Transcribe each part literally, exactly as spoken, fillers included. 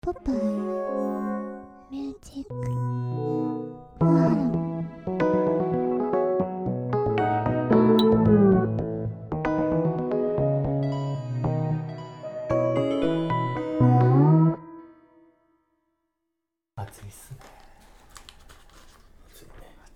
ポパイミュージックフォーラム。 暑いっすね。 暑いね。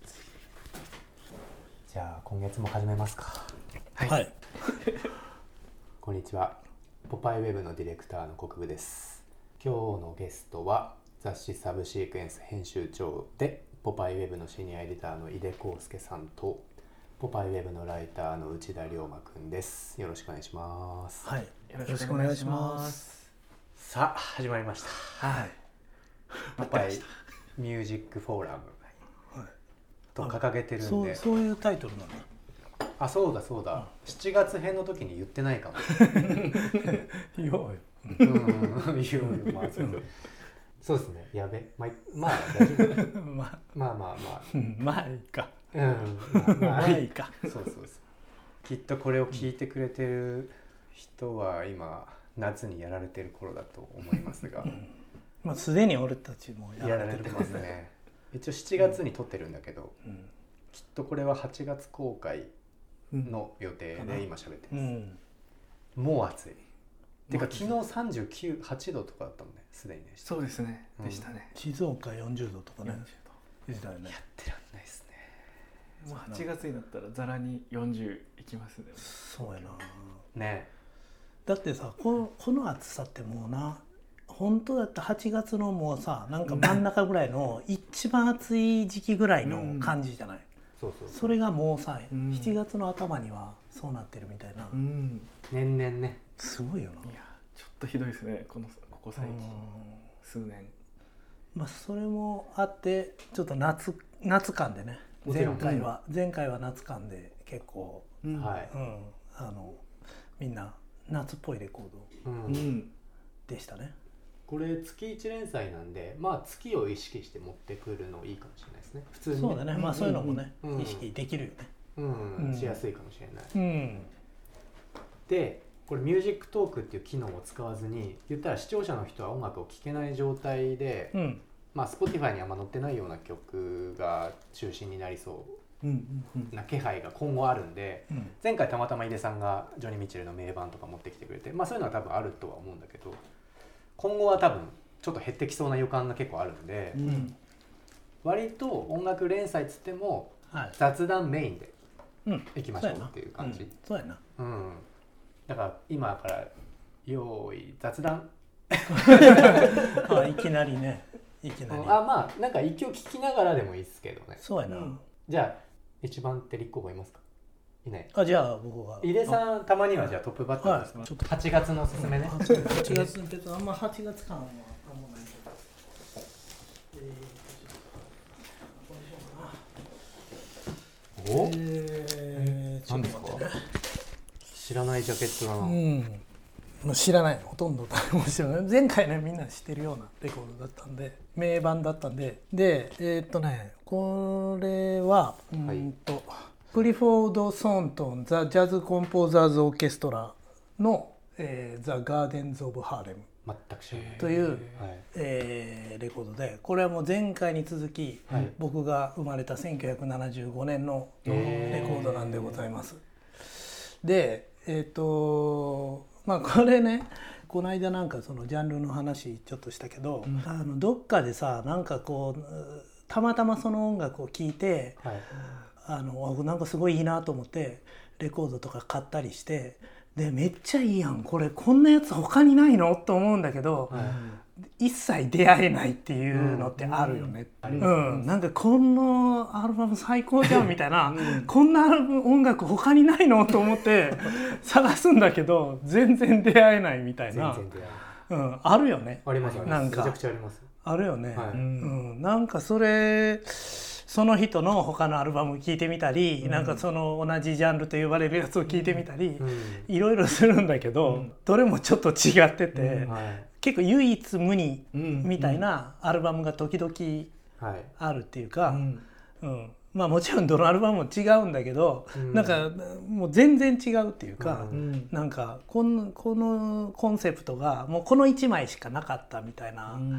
じゃあ今月も始めますか。 はい、はい、 こんにちは。ポパイウェブのディレクターの国分です。今日のゲストは雑誌サブシークエンス編集長でポパイウェブのシニアエディターの井出康介さんとポパイウェブのライターの内田龍馬くんです。よろしくお願いします。 はい、よろしくお願いします。 さあ始まりました。 はい、 ポパイミュージックフォーラムと掲げてるんで、 そう、そういうタイトルなの。 あ、そうだそうだ、うん、しちがつ編の時に言ってないかも。 言おうよ。 うん、言おうよ。まあそう、そうですね。やべ、まあ、まあ大丈夫。まあまあまあまあ、 まあいいか。 うん、まあ、まあいいか。そうそうそう。きっとこれを聞いてくれてる人は今夏にやられてる頃だと思いますが、うん、 まあすでに俺たちもやられてますね。一応しちがつに撮ってるんだけど、うん、きっとこれははちがつ公開の予定で今喋ってます、うんうん、もう暑いてか昨日さんじゅうきゅう、はちどとかだったもんね、すでにね。 そうですね、 うん、 でしたね。 静岡よんじゅうどとかね、よんじゅうどでしたよね。 やってらんないですね。 もうはちがつになったらざらによんじゅういきますね。 そうやなね。 だってさ、この、この暑さってもうな、本当だったはちがつのもうさ、なんか真ん中ぐらいの一番暑い時期ぐらいの感じじゃない、うん、 そうそうそう。 それがもうさ、うん、しちがつの頭にはそうなってるみたいな、うん、 年々ね。 すごいよな。 いやちょっとひどいですね、このここ最近、数年。 まあそれもあってちょっと夏夏感でね、前回は、うん、前回は夏感で結構、 うん、はい、 うん、あのみんな夏っぽいレコード、うん、でしたね。 これ月いち連載なんで、まあ月を意識して持ってくるのいいかもしれないですね。普通に、ね、 そうだね。まあそういうのもね、うん、意識できるよね。 うん、うん、しやすいかもしれない。 うん、 で、これミュージックトークっていう機能を使わずに、言ったら視聴者の人は音楽を聴けない状態で、うん、まあ Spotify にあんま載ってないような曲が中心になりそうな気配が今後あるんで、うん、前回たまたま井出さんがジョニー・ミッチェルの名盤とか持ってきてくれて、まあそういうのは多分あるとは思うんだけど、今後は多分ちょっと減ってきそうな予感が結構あるんで、うん、割と音楽連載つっても雑談メインでいきましょうっていう感じ。 そうやな、 うん、だから今から用意雑談あ、いきなりね、いきなり、 あ、まあなんか一応聞きながらでもいいですけどね。 そうやな、うん、 じゃあ一番手立候補いますか？いない。 あ、じゃあ僕が。 井出さんたまにはじゃあトップバッターですか？はい、ちょっとはちがつのおすすめね。 はちがつの別にあんまはちがつ感はあんまないけど。えー、 お？ えー、何ですか？ 知らないジャケットだな。うん。 もう知らない、ほとんど誰も知らない。前回ねみんな知ってるようなレコードだったんで、名盤だったんで、でえー、っとねこれは、はい、うんと。クリフォード・ソントン・ザ・ジャズ・コンポーザーズ・オーケストラの、えー、ザ・ガーデンズ・オブ・ハーレム全く知らないという、えー、レコードで、これはもう前回に続き、はい、僕が生まれたせんきゅうひゃくななじゅうごねんのレコードなんでございます。で、えっとまあこれね、この間なんかそのジャンルの話ちょっとしたけど、うん、あのどっかでさ、なんかこうたまたまその音楽を聴いて、はい、あのなんかすごいいいなと思ってレコードとか買ったりして、でめっちゃいいやんこれ、こんなやつ他にないのと思うんだけど、はい、一切出会えないっていうのってあるよね、うんうんうん、なんかこのアルバム最高じゃんみたいな、うん、こんなアルバム音楽他にないのと思って探すんだけど全然出会えないみたいな、 全然出会えない、うん、あるよね。 あります、 なんかめちゃくちゃあります。 あるよね、 はい、 うん、なんかそれその人の他のアルバム聴いてみたり、うん、なんかその同じジャンルと呼ばれるやつを聴いてみたり、うん、いろいろするんだけど、うん、どれもちょっと違ってて、うん、はい、結構唯一無二みたいなアルバムが時々あるっていうか、うんうん、 まあもちろんどのアルバムも違うんだけど、うん、なんかもう全然違うっていうか、うん、なんかこの、このコンセプトがもうこのいちまいしかなかったみたいな、うんうん、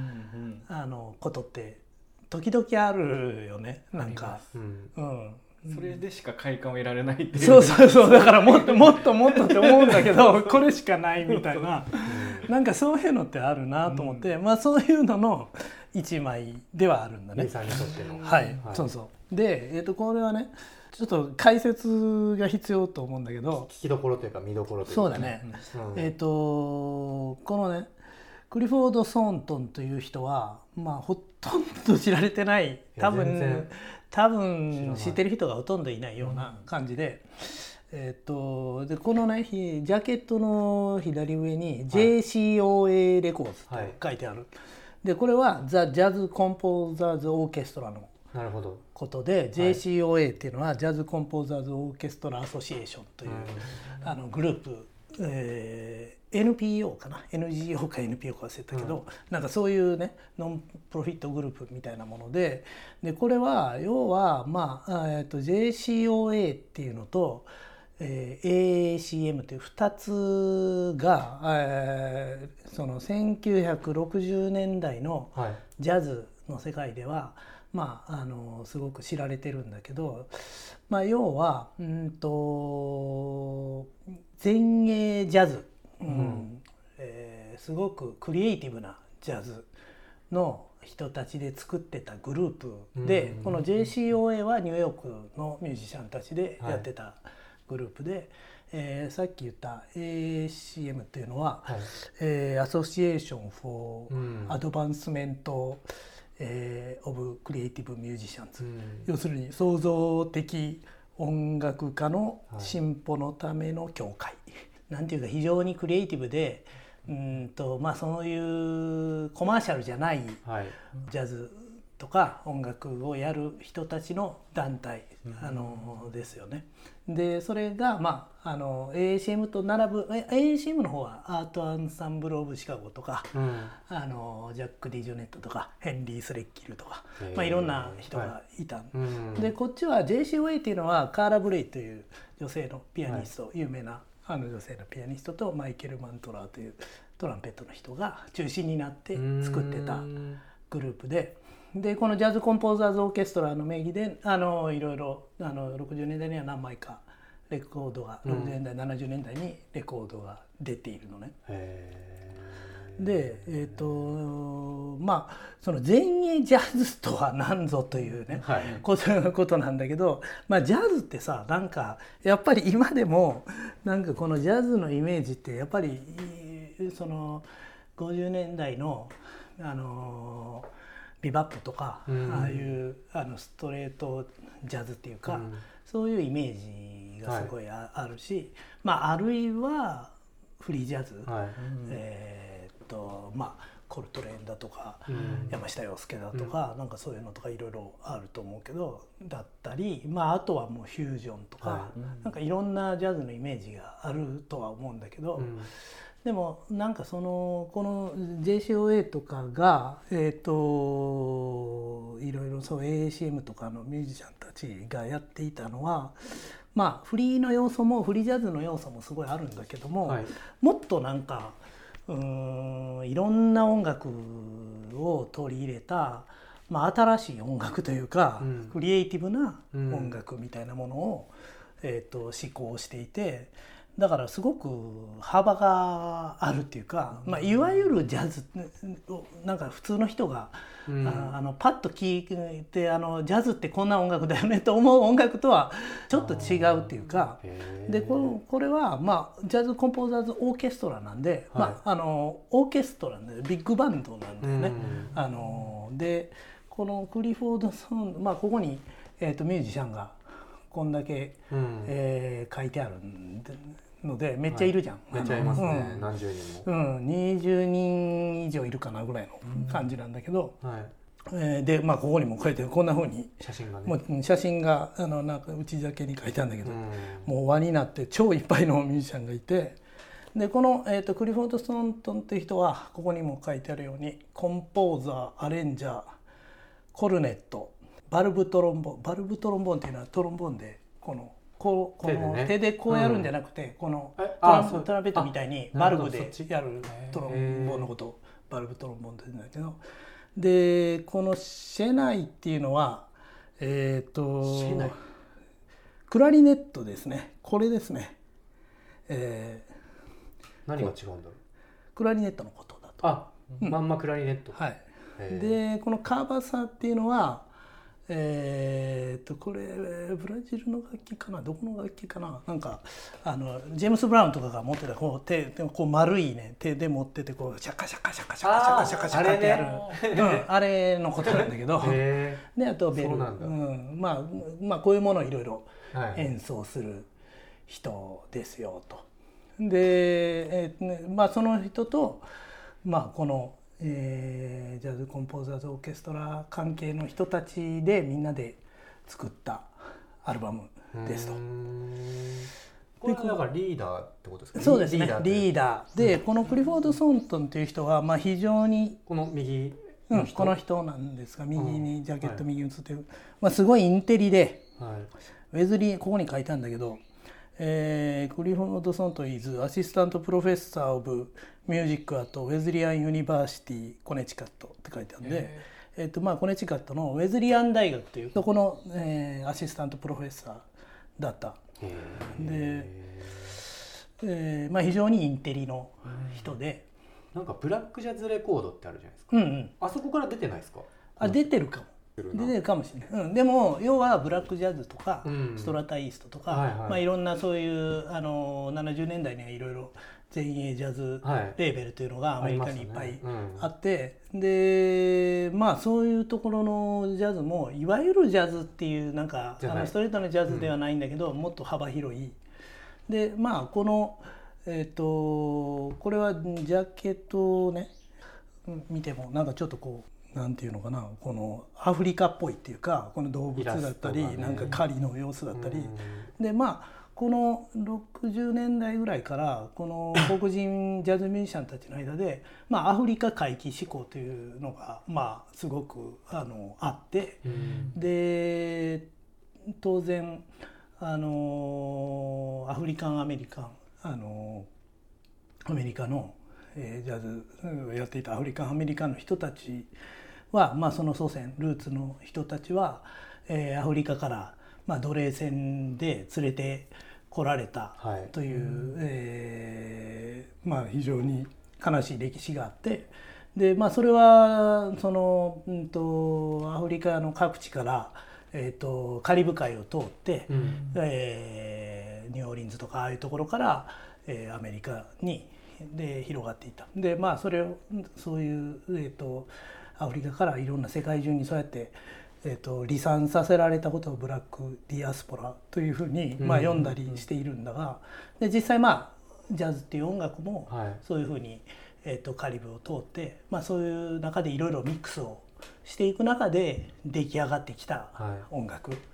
あのことって時々あるよね。なんか、うんうんそれでしか快感を得られないっていう。 そうそうそう、だからもっともっともっとって思うんだけどこれしかないみたいななんかそういうのってあるなと思って、うん、まあそういうのの一枚ではあるんだね。 さんにとっての、 はい、はい、そうそうで、えー、とこれはねちょっと解説が必要と思うんだけど、 聞きどころというか見どころというか、 そうだね、うん、えっ、ー、とこのねクリフォード・ソーントンという人はまあほとんど知られてない、多分多分知ってる人がほとんどいないような感じで、うん、えっ、ー、とでこのねジャケットの左上に ジェイシーオーエー レコーズって書いてある、はい、でこれはザ・ジャズ・コンポーザーズ・オーケストラのことで、はい、ジェイシーオーエー っていうのはジャズ・コンポーザーズ・オーケストラ・アソシエーションという、うん、あのグループ、えーエヌピーオー かな エヌジーオー か エヌピーオー か忘れたけど、うん、なんかそういうねノンプロフィットグループみたいなもので、でこれは要はまあ、えー、と ジェイシーオーエー っていうのと、えー、エーエーシーエム というふたつが、えー、そのせんきゅうひゃくろくじゅうねんだいのジャズの世界では、まあ、あのすごく知られてるんだけど、まあ、要はうんと前衛ジャズ、うんえー、すごくクリエイティブなジャズの人たちで作ってたグループで、うん、この ジェイシーオーエー はニューヨークのミュージシャンたちでやってたグループで、はいえー、さっき言った エーエーシーエム っていうのは、はいえー、Association for Advancement、えー、of Creative Musicians、うん、要するに創造的音楽家の進歩のための協会、はいなんていうか非常にクリエイティブでうんと、まあ、そういうコマーシャルじゃないジャズとか音楽をやる人たちの団体、うん、あのですよね。でそれが、まあ、あの エーエーシーエム と並ぶ エーエーシーエム の方はアートアンサンブル・オブ・シカゴとか、うん、あのジャック・ディジョネットとかヘンリー・スレッキルとか、まあ、いろんな人がいた、はいうん、でこっちは ジェイシーオーエー っていうのはカーラ・ブレイという女性のピアニスト、はい、有名なあの女性のピアニストとマイケル・マントラーというトランペットの人が中心になって作ってたグループで、でこのジャズコンポーザーズオーケストラの名義であのいろいろあのろくじゅうねんだいには何枚かレコードが、うん、ろくじゅうねんだいななじゅうねんだいにレコードが出ているのね。へでえっ、ー、とまあその前衛ジャズとは何ぞというね、はい、ことことなんだけど、まあ、ジャズってさなんかやっぱり今でもなんかこのジャズのイメージってやっぱりそのごじゅうねんだいのあのビバップとか、うん、ああいうあのストレートジャズっていうか、うん、そういうイメージがすごい あ,、はい、あるし、まあ、あるいはフリージャズ、はいえーとまあ、コルトレーンだとか、うん、山下洋輔だとか、うん、なんかそういうのとかいろいろあると思うけどだったり、まあ、あとはもうフュージョンとか、はい、なんかいろんなジャズのイメージがあるとは思うんだけど、うん、でもなんかそのこの ジェイシーオーエー とかがえっといろいろそう エーエーシーエム とかのミュージシャンたちがやっていたのはまあフリーの要素もフリージャズの要素もすごいあるんだけども、はい、もっとなんかうーんいろんな音楽を取り入れた、まあ、新しい音楽というか、うん、クリエイティブな音楽みたいなものを、うんえー、と思考していてだからすごく幅があるっていうか、まあ、いわゆるジャズなんか普通の人が、うん、ああのパッと聞いてあのジャズってこんな音楽だよねと思う音楽とはちょっと違うっていうかで こ, これは、まあ、ジャズコンポーザーズオーケストラなんで、はいまあ、あのオーケストラなんでビッグバンドなんだよね。うん、あのでこのクリフォードソン、まあ、ここに、えー、とミュージシャンがこんだけ、うんえー、書いてあるんでのでめっちゃいるじゃん、はい、 めっちゃいますね、うん、何十人も、うん、にじゅうにん以上いるかなぐらいの感じなんだけど、うんはいえー、でまあここにも書いてこんな風に写真がねもう写真があのなんか内ジャケに書いてあるんだけど、うん、もう輪になって超いっぱいのミュージシャンがいてでこの、えー、とクリフォード・ストーントンっていう人はここにも書いてあるようにコンポーザーアレンジャーコルネットバルブトロンボーンバルブトロンボーンっていうのはトロンボーンでこのこうこの手 で,、ね、手でこうやるんじゃなくて、うん、このトラントランペットみたいにバルブでやるトロンボーンのことをバルブトロンボーンって言うんだけど、でこのシェナイっていうのはえっ、ー、とクラリネットですね。これですね、えー、何が違うんだろう。 クラリネットのことだと。 あ、うん、まんまクラリネット。 はい。でこのカーバサっていうのはえー、とこれブラジルの楽器かな、どこの楽器かな、なんかあのジェームス・ブラウンとかが持ってたこう手でこう丸いね手で持っててこうシャカシャカシャカシャカシャカシャカシャカってやる あれ,、ねうん、あれのことなんだけどであとベル、うん、まあまあこういうものをいろいろ演奏する人ですよと。で、えーね、まあその人とまあこのえー、ジャズコンポーザーズオーケストラ関係の人たちでみんなで作ったアルバムですと。 これはだからリーダーってことですか。 そうですね、リーダーで、うん、このクリフォード・ソントンという人はまあ非常にこの右の人、うん、この人なんですが右にジャケット右に写ってる、はいまあ、すごいインテリで、はい、ウェズリーここに書いたんだけど、えー、クリフォード・ソントン is Assistant Professor of Music at Wesleyan University Connecticut って書いてあるんで、えーとまあ、コネチカットのウェズリアン大学というそこの、えー、アシスタントプロフェッサーだった。で、えーまあ、非常にインテリの人で、 なんかブラックジャズレコードってあるじゃないですか、 うんうん、 あそこから出てないですか。 あ出てるかも出てるかもしれない、うん、でも要はブラックジャズとか、うん、ストラタイーストとか、はいはいまあ、いろんなそういうあのななじゅうねんだいにはいろいろ全英ジャズレーベルというのがアメリカにいっぱいあって、はいうん、でまあそういうところのジャズもいわゆるジャズっていうなんかあのストレートのジャズではないんだけど、うん、もっと幅広いでまあこのえっとこれはジャケットをね見てもなんかちょっとこうなんていうのかなこのアフリカっぽいっていうかこの動物だったり、ね、なんか狩りの様子だったり、うん、でまあこのろくじゅうねんだいぐらいからこの黒人ジャズミュージシャンたちの間で、まあ、アフリカ回帰志向というのが、まあ、すごく あのあって、うん、で当然あのアフリカンアメリカンあのアメリカの、えー、ジャズをやっていたアフリカンアメリカンの人たちは、まあ、その祖先ルーツの人たちは、えー、アフリカから、まあ、奴隷船で連れて来られたという、はいえーまあ、非常に悲しい歴史があってで、まあ、それはその、うんと、アフリカの各地から、えーと、カリブ海を通って、うんえー、ニューオーリンズとかああいうところから、えー、アメリカにで広がっていた。でまあそれをそういう、えーと、アフリカからいろんな世界中にそうやってえー、と離散させられたことをブラックディアスポラというふうに、まあ、読んだりしているんだがで実際まあジャズっていう音楽もそういうふうに、えー、とカリブを通って、まあ、そういう中でいろいろミックスをしていく中で出来上がってきた音楽、はい、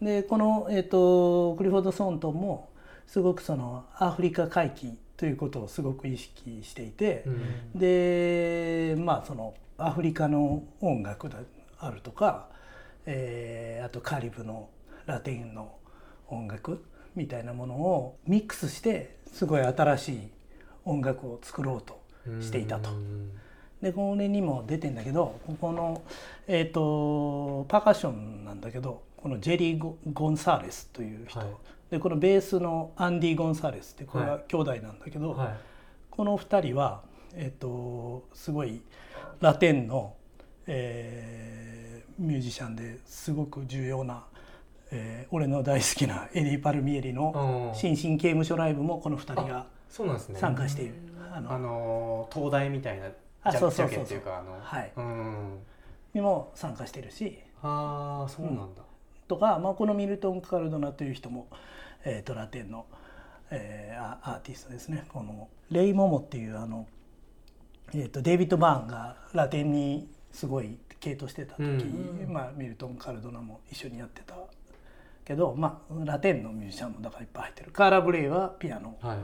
でこの、えー、とクリフォード・ソントンもすごくそのアフリカ回帰ということをすごく意識していて、うん、でまあそのアフリカの音楽であるとかえー、あとカリブのラテンの音楽みたいなものをミックスしてすごい新しい音楽を作ろうとしていたと。でこれにも出てんだけどここの、えー、とパーカッションなんだけどこのジェリー・ゴンサーレスという人、はい、でこのベースのアンディ・ゴンサーレスってこれは兄弟なんだけど、はいはい、このふたりは、えー、とすごいラテンの、えーミュージシャンですごく重要な、えー、俺の大好きなエディ・パルミエリの新進刑務所ライブもこのふたりが参加している。 あの、あの東大みたいなジャケっていうかあの、はい、うんにも参加してるしあそうなんだ、うん、 とか、まあ、このミルトン・カルドナという人も、えー、とラテンの、えー、アーティストですね。このレイ・モモっていうあの、えー、とデイビッド・バーンがラテンにすごい系統してた時、うんまあ、ミルトン・カルドナも一緒にやってたけど、まあ、ラテンのミュージシャンもだからいっぱい入ってる。カーラ・ブレイはピアノ、はい、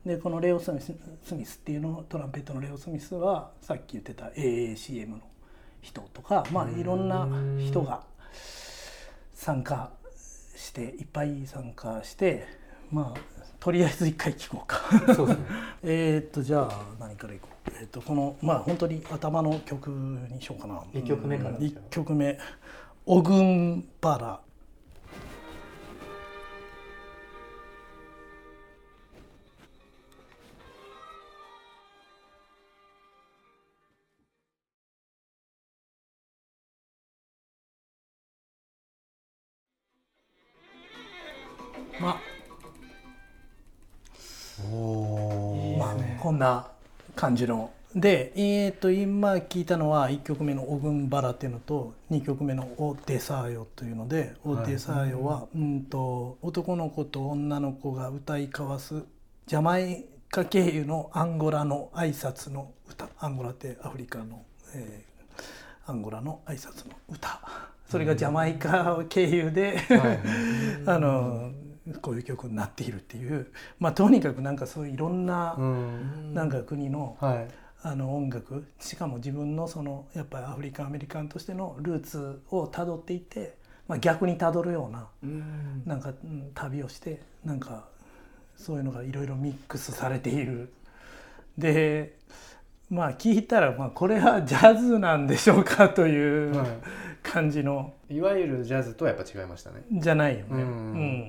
でこのレオ・スミス、スミスっていうのトランペットのレオ・スミスはさっき言ってた エーエーシーエム の人とか、まあ、いろんな人が参加していっぱい参加してまあとりあえず一回聞こうかそうですねえっとじゃあ何からいこう、えー、とこのまあ本当に頭の曲にしようかな。 いっきょくめから、 うん、いっきょくめオグンバラ。まあおまあこんな感じので、えー、と今聞いたのはいっきょくめの「オグンバラ」っていうのとにきょくめの「オ・デサーヨ」というので「オ・デサーヨは」うんと男の子と女の子が歌い交わすジャマイカ経由のアンゴラの挨拶の歌。アンゴラってアフリカの、えー、アンゴラの挨拶の歌。それがジャマイカ経由であのこういう曲になっているっていう、まあ、とにかくなんかそういういろんな、うん、なんか国の、はい、あの音楽しかも自分のそのやっぱりアフリカンアメリカンとしてのルーツをたどっていって、まあ、逆にたどるような、うん、なんか、うん、旅をしてなんかそういうのがいろいろミックスされている。でまあ聞いたら、まあ、これはジャズなんでしょうかという感じの、はい、 いわゆるジャズとはやっぱ違いましたね。 じゃないよね、うんうん、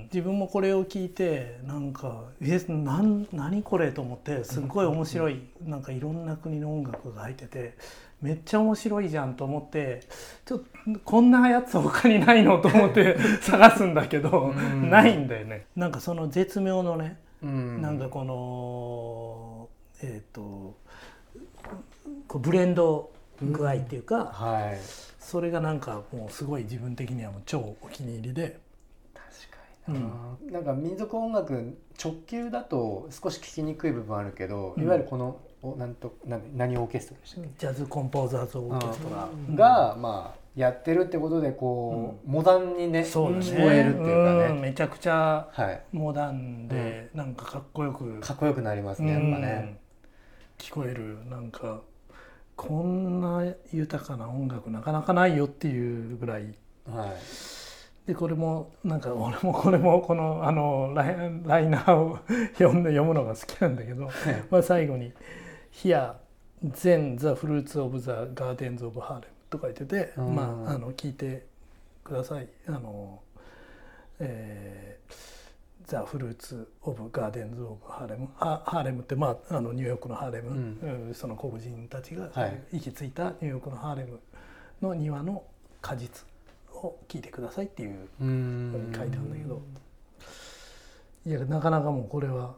自分もこれを聞いてなんかえなん何これと思ってすっごい面白い、うん、なんかいろんな国の音楽が入っててめっちゃ面白いじゃんと思ってちょっとこんなやつ他にないのと思って探すんだけど、うん、ないんだよね。なんかその絶妙のね、うん、なんかこのえっとこうブレンド具合っていうか、うんはい、それがなんかもうすごい自分的にはもう超お気に入りで。 確かにな、うん、なんか民族音楽直球だと少し聞きにくい部分あるけど、うん、いわゆるこのおなんとな何オーケストラでしたっけ、 ジャズコンポーザーズオーケストラが、うん、まあやってるってことでこう、うん、モダンにね聞こえるっていうかね、うん、 めちゃくちゃモダンで、はい、なんかかっこよくかっこよくなりますね、やっぱね、 うん、聞こえる。なんかこんな豊かな音楽なかなかないよっていうぐらい、はい、でこれもなんか俺もこれもこのあのライ、ライナーを読んで読むのが好きなんだけど、まあ最後に「Here then the fruits of the gardens of Harlem」と書いてて、まああの聞いてください。あの、えーザ・フルーツ・オブ・ガーデンズ・オブ・ハーレム。ハーレムって、まあ、あのニューヨークのハーレム、うん、その黒人たちが行き着いたニューヨークのハーレムの庭の果実を聞いてくださいっていうふうに書いてあるんだけど、いやなかなかもうこれは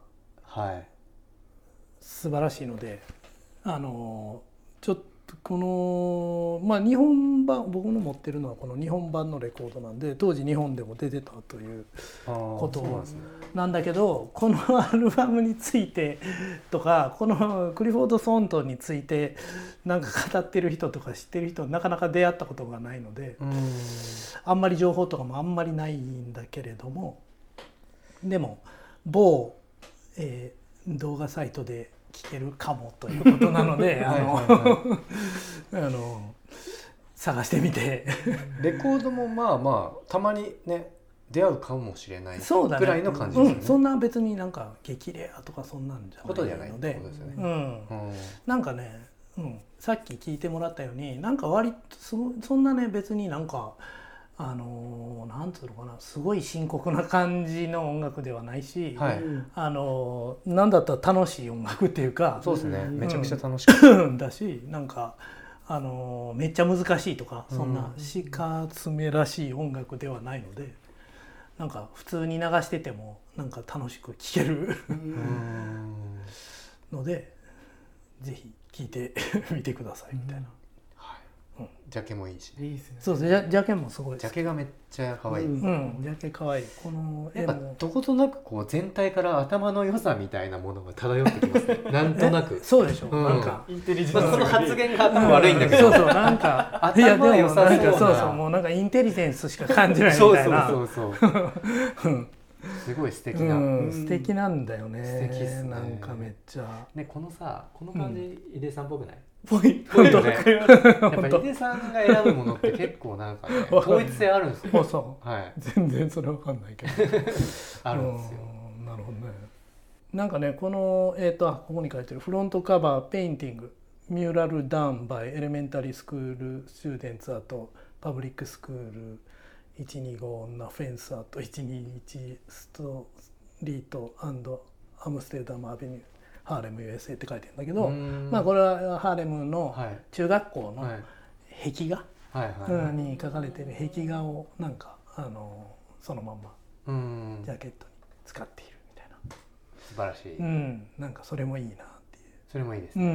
素晴らしいので、あのちょっとこのまあ日本版、僕の持ってるのはこの日本版のレコードなんで当時日本でも出てたということなんだけど、このアルバムについてとかこのクリフォード・ソーントンについてなんか語ってる人とか知ってる人なかなか出会ったことがないので、あんまり情報とかもあんまりないんだけれども、でも某、えー、動画サイトで聞けるかもということなのであのあの探してみてレコードもまあまあたまにね出会うかもしれないぐらいの感じですよね。 うん、そんな別になんか激レアとかそんなんじゃないので、なんかね、うん、さっき聞いてもらったようになんか割とそんなね別になんかあのなんつうのかな、すごい深刻な感じの音楽ではないし、はい、あのなんだったら楽しい音楽っていうか、 そうですね、めちゃくちゃ楽しかった、 うん、だし、なんかあのめっちゃ難しいとかそんなしかつめらしい音楽ではないので、なんか普通に流しててもなんか楽しく聴けるので、ぜひ聴いてみてくださいみたいな。 うん、ジャケもいいし、 ね、いいですね。そうですね、ジャケもすごい。 ジャケがめっちゃ可愛い。うん、 ジャケ可愛い。この絵もどことなくこう全体から頭の良さみたいなものが漂ってきますね。なんとなく。 そうでしょ。 うん、 なんかインテリジェンス。まあ、その発言が頭悪いんだけど。 うん、そうそう、なんか頭が良さそうな。そうそう、もうなんかインテリジェンスしか感じないみたいな。 そうそうそうそう。すごい素敵な、 うん、素敵なんだよね。 素敵ですね。 なんかめっちゃ。 ね、このさ、この感じ、井出さんっぽくない？ ぽいぽいよねやっぱり井出さんが選ぶものって結構なんかね統一性あるんですよ。 そう、 はい、 全然それわかんないけどあるんですよ。 なるほどね。なんかねこのえっ、ー、とここに書いてるフロントカバーペインティングミューラルダウンバイエレメンタリースクールスチューデンツアートパブリックスクールいちにご女フェンスアートいちにいちストリートアムステルダムアベニューハーレム ユーエスエー って書いてるんだけど、まあこれはハーレムの中学校の壁画に描かれている壁画をなんかあのそのまんまジャケットに使っているみたいな。 素晴らしい、 うん、なんかそれもいいなっていう。 それもいいですね、 うん、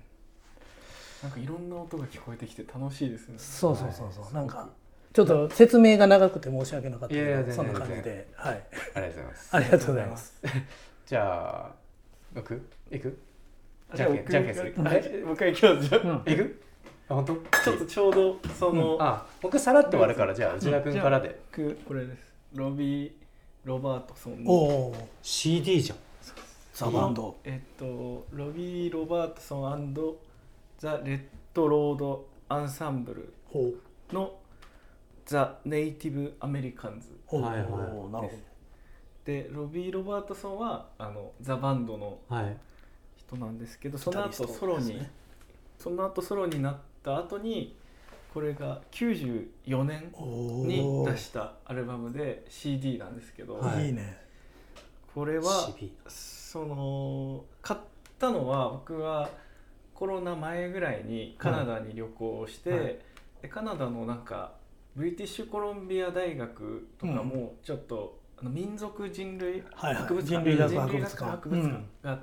なんかいろんな音が聞こえてきて楽しいですね。 そうそうそうそう、はい、なんかちょっと説明が長くて申し訳なかったけど、 いやいやそんな感じで、はい、 ありがとうございます。 ありがとうございます。 じゃあ僕行く？ じゃんけんじゃんけんする。はい、もう一回行きます。じゃあ、うん、 行く？あ、本当？ ちょっとちょうどその、うん、 あ、僕さらっと終わるからじゃあ内田君からで。 うん、これです。ロビーロバートソンの。おーシーディー じゃん。 ザバンド。 えっとロビーロバートソン&ザレッドロードアンサンブルのザ・ネイティブ・アメリカンズ。 はいはい。なるほど。 でロビー・ロバートソンはあのザ・バンドの人なんですけど、はい、その後ソロに、ね、その後ソロになった後にこれがきゅうじゅうよねんに出したアルバムで シーディー なんですけど、 はい、いいね。 これはその買ったのは僕はコロナ前ぐらいにカナダに旅行して、はいはい、でカナダのなんかブリティッシュコロンビア大学とかもちょっと、うん、あの民族人類博物館、 はいはい、人類学博物館があって、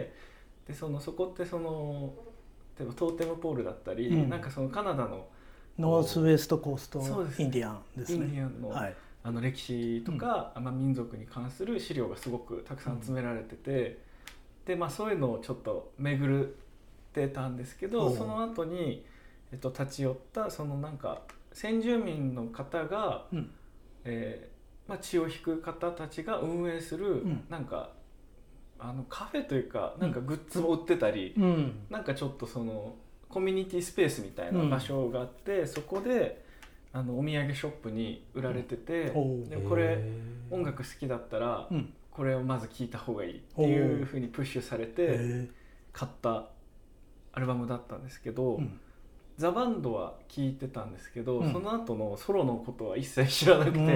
うん、でそのそこってその例えばトーテムポールだったり、うん、なんかそのカナダのノースウェストコーストインディアンですね。 インディアンの、はい、あの歴史とか、うんまあ、民族に関する資料がすごくたくさん詰められてて、うん、でまあそういうのをちょっと巡ってたんですけど、その後にえっと立ち寄ったそのなんか先住民の方が、うんえーまあ、血を引く方たちが運営する、うん、なんかあのカフェというかなんかグッズも売ってたり、うん、なんかちょっとそのコミュニティスペースみたいな場所があって、うん、そこであのお土産ショップに売られてて、うん、でこれ音楽好きだったら、うん、これをまず聴いた方がいいっていう風にプッシュされて買ったアルバムだったんですけど、うんザ・バンドは聞いてたんですけど、うん、その後のソロのことは一切知らなくて、うん、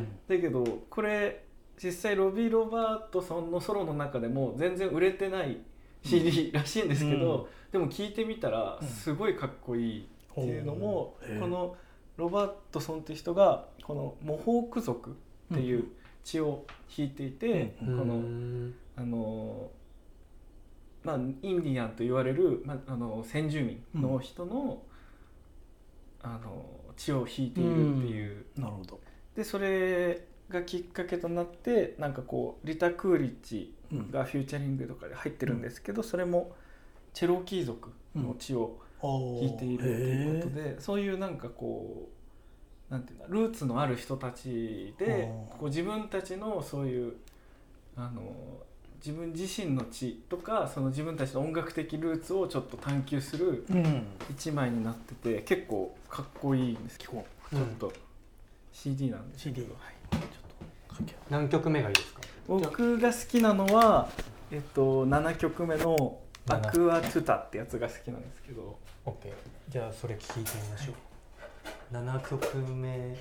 だけどこれ実際ロビー・ロバートソンのソロの中でも全然売れてない シーディー らしいんですけど、うん、でも聞いてみたらすごいかっこいいっていうのも、うん、このロバートソンっていう人がこのモホーク族っていう血を引いていて、うん、このあのまあ、インディアンと言われる、まあ、あの先住民の人の、うん、あの血を引いているっていう、 うん、なるほど。 でそれがきっかけとなってなんかこうリタ・クーリッチがフューチャリングとかで入ってるんですけど、うん、それもチェロキー族の血を引いているということで、うん、そういうなんかこうなんていうんだルーツのある人たちでこう自分たちのそういうあの自分自身の血とかその自分たちの音楽的ルーツをちょっと探求する一枚になってて、うん、結構かっこいいんですけど、うん、ちょっと シーディー なんですけど、シーディーはい、ちょっと書け何曲目がいいですか？ 僕が好きなのは、えっと、ななきょくめのアクアトゥタってやつが好きなんですけど OK じゃあそれ聴いてみましょう、はい、ななきょくめ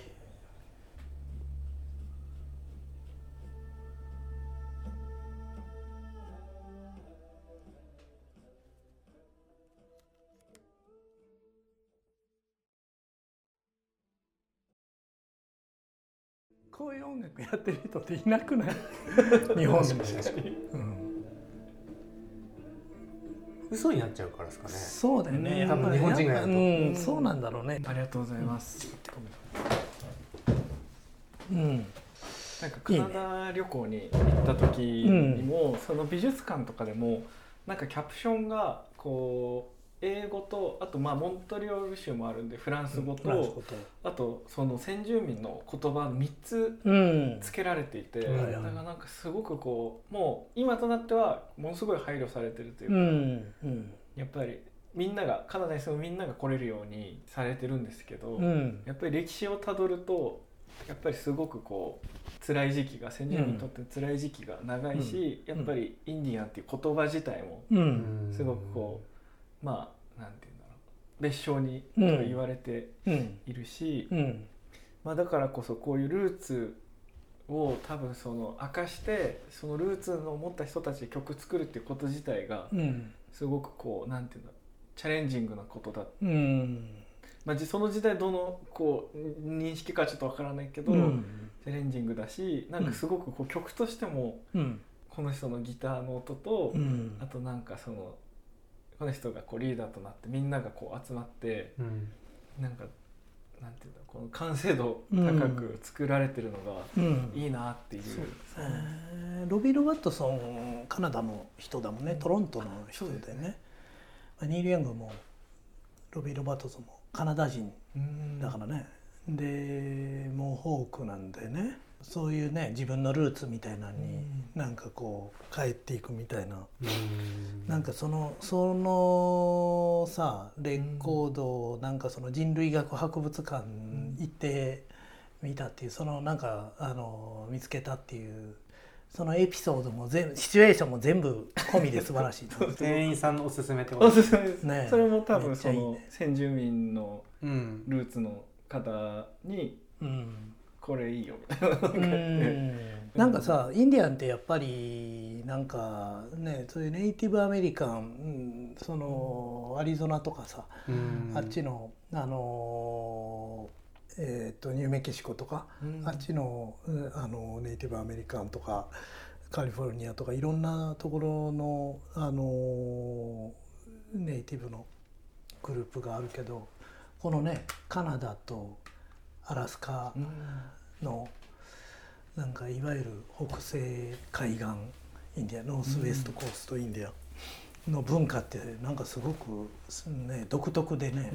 こういう音楽やってる人っていなくない日本で、うん、 嘘になっちゃうからですかね。 そうだよね、 多分日本人がやると、うん、 そうなんだろうね。 ありがとうございます、 うん、 なんかカナダ旅行に行った時にも、うん、その美術館とかでもなんかキャプションがこう英語とあとまあモントリオール州もあるんでフランス語と、うん、とあとその先住民の言葉みっつつけられていて、うん、だからなんかすごくこうもう今となってはものすごい配慮されてるというか、うんうん、やっぱりみんながカナダに住むみんなが来れるようにされてるんですけど、 うん、 やっぱり歴史をたどるとやっぱりすごくこう辛い時期が先住民にとって辛い時期が長いし、うん、やっぱりインディアンっていう言葉自体もすごくこう、まあなんていうんだろう、別称にと言われているし、うんうん、まあ、だからこそこういうルーツを多分その明かしてそのルーツを持った人たちで曲作るっていうこと自体がすごくこうなんていうんだろう、チャレンジングなことだ、うん、まあ、その時代どのこう認識かちょっとわからないけど、うん、チャレンジングだし、なんかすごくこう曲としても、うん、この人のギターの音と、うん、あとなんかそのこの人がこうリーダーとなってみんながこう集まって、うん、なんかなんていうんだ、この完成度高く作られてるのがいいなっていう、うんうん、 えー、ロビー・ロバートソンカナダの人だもんね、トロントの人でね、ニール・ヤングもロビー・ロバートソンもカナダ人だからね、でもうホークなんでね、そういうね自分のルーツみたいなのになんかこう帰っていくみたいな、なんかそのそのさレコードをなんかその人類学博物館行ってみたっていう、そのなんかあの見つけたっていうそのエピソードも全部シチュエーションも全部込みで素晴らしい店員さんのおすすめってことおすすめです、ね、それも多分そのいい、ね、先住民のルーツの方に、うん、これいいよみたいなのがあって、うん、 なんかさインディアンってやっぱりなんかねそういうネイティブアメリカン、うん、そのアリゾナとかさ、うん、あっちのあのーえー、とニューメキシコとか、うん、あっち の, あのネイティブアメリカンとかカリフォルニアとかいろんなところの、あのネイティブのグループがあるけど、このねカナダとアラスカの、うん、なんかいわゆる北西海岸インディアノースウェストコーストインディアの文化ってなんかすごく、ね、独特でね、うん、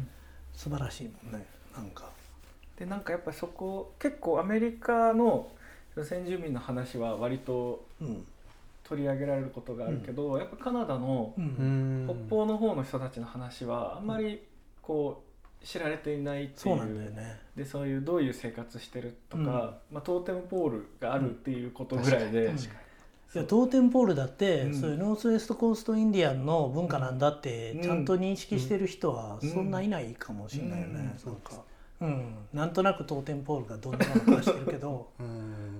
素晴らしいもんね。なんかでなんかやっぱりそこ結構アメリカの先住民の話は割と取り上げられることがあるけど、うん、やっぱカナダの北方の方の人たちの話はあんまりこう知られていないっていう、 そうなんだよね。 でそういうどういう生活してるとか、うんまあ、トーテムポールがあるっていうことぐらいで、うん、 いやトーテムポールだって、うん、そういうノースウェストコーストインディアンの文化なんだってちゃんと認識してる人はそんないないかもしれないよね、うんうん、なんかうん、なんとなくトーテンポールがどんなのかしてるけどうん、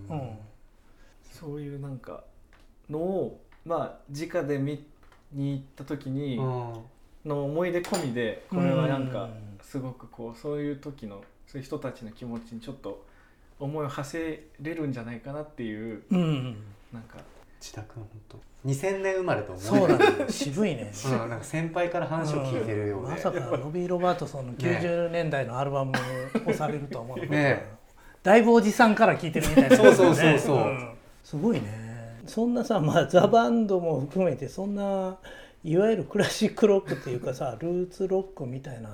うん、そういうなんかのをまあ直で見に行った時にの思い出込みで、これはなんかすごくこうそういう時のそういう人たちの気持ちにちょっと思いを馳せれるんじゃないかなっていう、うん、なんか自宅の本当にせんねん生まれと思う。 そうなんだよ、渋いね、 うん、なんか先輩から話を聞いてるようで、うん、 まさかロビー・ロバートソンのきゅうじゅうねんだいのアルバムをされるとは思うねだいぶおじさんから聞いてるみたいな、ね、 そうそうそうそう、うん、 すごいね。そんなさ、まあ、ザ・バンドも含めてそんないわゆるクラシックロックっていうかさルーツロックみたいな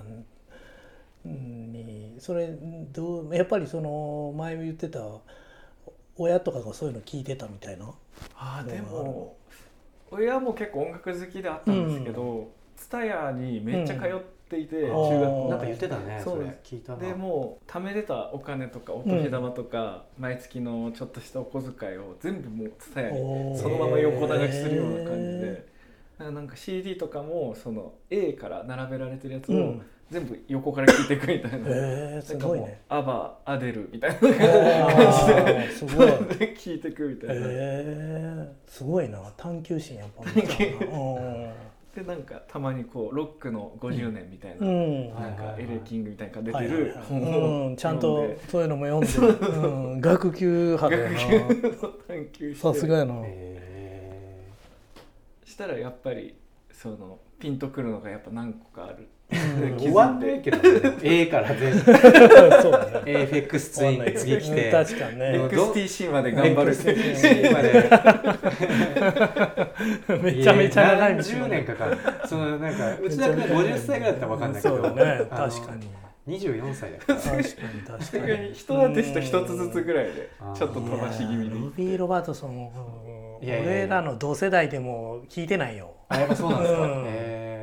にそれどうやっぱりその前言ってた親とかがそういうの聞いてたみたいな。 あでも親も結構音楽好きであったんですけど、TSUTAYAにめっちゃ通っていて、うん、中学校なんか言ってたね。それ聞いたな。 でもう貯めてたお金とかお年玉とか、うん、毎月のちょっとしたお小遣いを全部もうTSUTAYAにそのまま横流しするような感じで、なんか シーディー とかもその A から並べられてるやつを、うん全部横から聞いていくみたいな、 えー、すごいね。 アバ、アデルみたいな感じですごい聞いていくみたいな、 えー、すごいな、探求心やっぱりでなんかたまにこうロックのごじゅうねんみたいな、うん、なんかエレキングみたいなのが出てる本を、うん、ちゃんとそういうのも読んで、うん、学級派だよな探求してさすがやな、 えー、したらやっぱりそのピンとくるのがやっぱ何個かある。 終わんないけど、ね、A から全部そう、ね、エーエフエックス ツイン次来て確かにねエックスティーシー まで頑張る エックスティーシーまでめちゃめちゃ長い道じゅうねんかかる。そのなんかうちだけごじゅっさいぐらいだったら分かんないけど、 そうだね、確かににじゅうよんさいだから確かに確かに人だって人一つずつぐらいでちょっと飛ばし気味にロビー・ロバートソン、俺らの同世代でも聞いてないよ。 あ、やっぱそうなんですか、うん、えー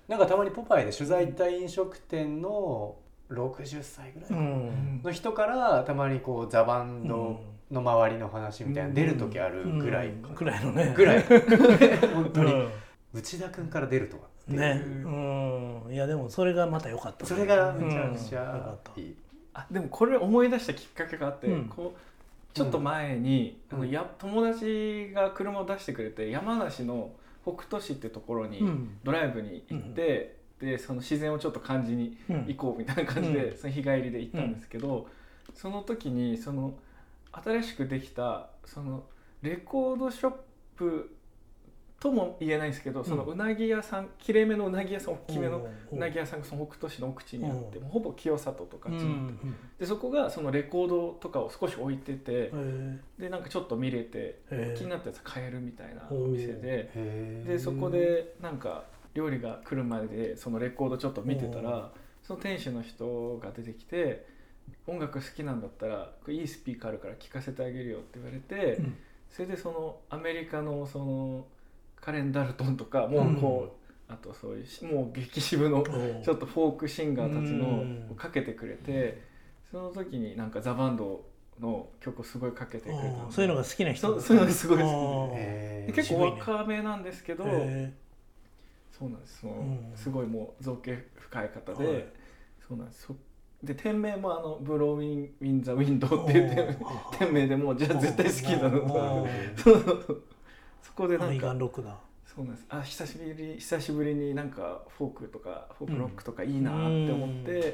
なんかたまにポパイで取材行った飲食店のろくじゅっさいぐらいの人からたまにこうザバンドの周りの話みたいな出る時あるぐらいか、 うん、ぐらいのねぐらい本当に、うん、内田君から出るとはね、うん、いやでもそれがまた良かった、ね、 それがめちゃくちゃいい、うん、 あでもこれ思い出したきっかけがあって、うん、こうちょっと前に、うん、あのや友達が車を出してくれて山梨の北杜市ってところにドライブに行って、うん、でその自然をちょっと感じに行こうみたいな感じで、うん、その日帰りで行ったんですけど、うん、その時にその新しくできたそのレコードショップとも言えないんですけど、そのうなぎ屋さん、きれいめのうなぎ屋さん、大きめのうなぎ屋さんがその北杜市の奥地にあって、もうほぼ清里とか地にあって、でそこがそのレコードとかを少し置いてて、でなんかちょっと見れて気になったやつ買えるみたいなお店で、でそこでなんか料理が来るまでそのレコードちょっと見てたら、その店主の人が出てきて、音楽好きなんだったらいいスピーカーあるから聴かせてあげるよって言われて、それでそのアメリカのそのカレン・ダルトンとかもうこう、うん、あとそういうもう激渋のちょっとフォークシンガーたちのをかけてくれて、その時になんかザ・バンドの曲をすごいかけてくれたんで、 そういうのが好きな人、 そういうのがすごい好きで、結構若めなんですけど、そうなんです、そのすごいもう造形深い方で、はい、そうなんです。で店名もあのブローイン・ウィン・ザ・ウィンドウっていう店名でもうじゃあ絶対好きなのそこでなんかアメリカンロックだ。 そうなんです。あ、久しぶり久しぶりになんかフォークとかフォークロックとかいいなって思って、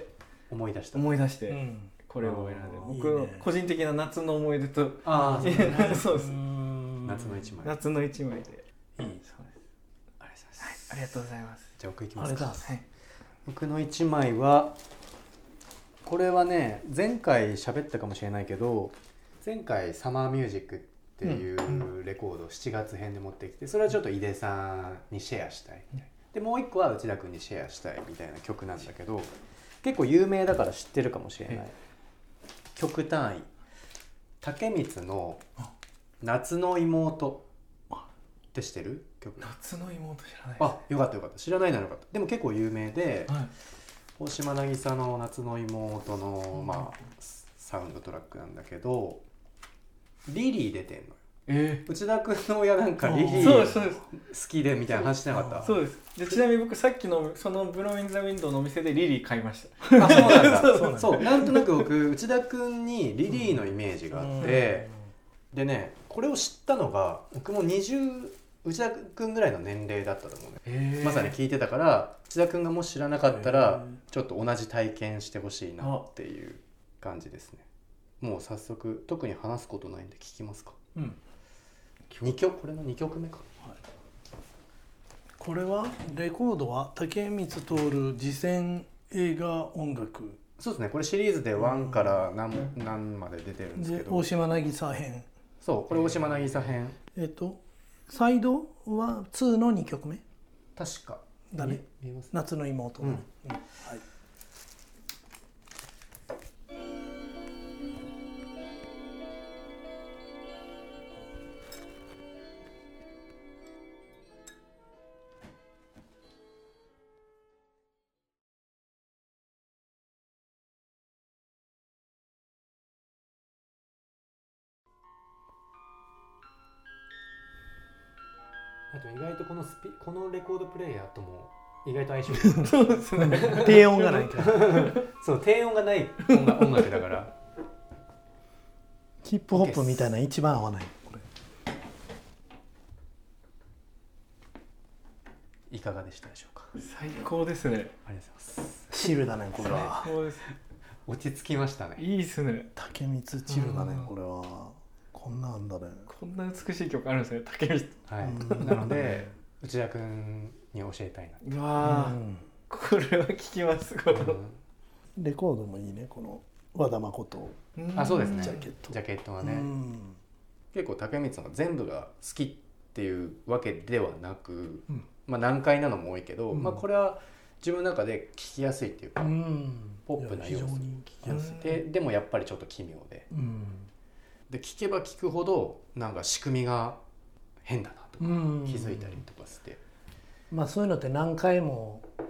うん、思い出した思い出して、うん、これを選んで、僕の個人的な夏の思い出と、あそうですそうです夏の一枚夏の一枚でいい。そうです。 ありがとうございます。 はい、ありがとうございます。 じゃあ僕いきますか。 はい、 僕の一枚はこれはね、前回喋ったかもしれないけど、前回サマーミュージックっていうレコードをしちがつ編で持ってきて、それはちょっと井出さんにシェアしたいみたいな。でもう一個は内田君にシェアしたいみたいな曲なんだけど、結構有名だから知ってるかもしれない。曲単位竹光の夏の妹って知ってる曲？ 夏の妹知らないです。 あ、よかったよかった。知らないならよかった。でも結構有名で、 はい、 大島渚の夏の妹の、まあ、サウンドトラックなんだけど、リリー出てんのよ。 えー、 内田君の親なんかリリー好きでみたいな話しなかった？ そうです。でちなみに僕さっきのそのブローインザウィンドウのお店でリリー買いました。 あ、そうなんだ。そうなんだ。そう、なんとなく僕内田君にリリーのイメージがあって、でね、これを知ったのが僕もにじゅう内田君ぐらいの年齢だったと思うね、えー、まさに聞いてたから、内田君がもし知らなかったらちょっと同じ体験してほしいなっていう感じですね。もう早速特に話すことないんで聞きますか。うん、にきょく、これのにきょくめか、はい、 これはレコードは竹光徹次戦映画音楽。 そうですね、これシリーズでいちから何、うん、何まで出てるんですけど、 で大島渚編。 そう、これ大島渚編。 えっとサイドはにのにきょくめ確かだね。夏の妹、うんうん、はい。 あと意外とこのスピこのレコードプレイヤーとも意外と相性いい。 そうですね。低音がないから。 そう、低音がない音楽、音楽だから。 ヒップホップみたいな一番合わない。これ。 いかがでしたでしょうか。 最高ですね。ありがとうございます。 チルだねこれは。 最高です。 落ち着きましたね。 いいですね。 竹光チルだねこれは。こんなんだね。 こんな美しい曲あるんですね、竹光。 はい。なので内田君に教えたいな。 うわ、うん、これは聞きます。この、うん、 レコードもいいね、この和田誠。 あ、そうですね。 ジャケット。 ジャケットはね。結構竹光さんが全部が好きっていうわけではなく、うん、まあ難解なのも多いけど、うん、まあこれは自分の中で聞きやすいっていうか、うん、ポップな要素で、でもやっぱりちょっと奇妙で。うんで聞けば聞くほどなんか仕組みが変だなとか気づいたりとかして、 まあそういうのって何回も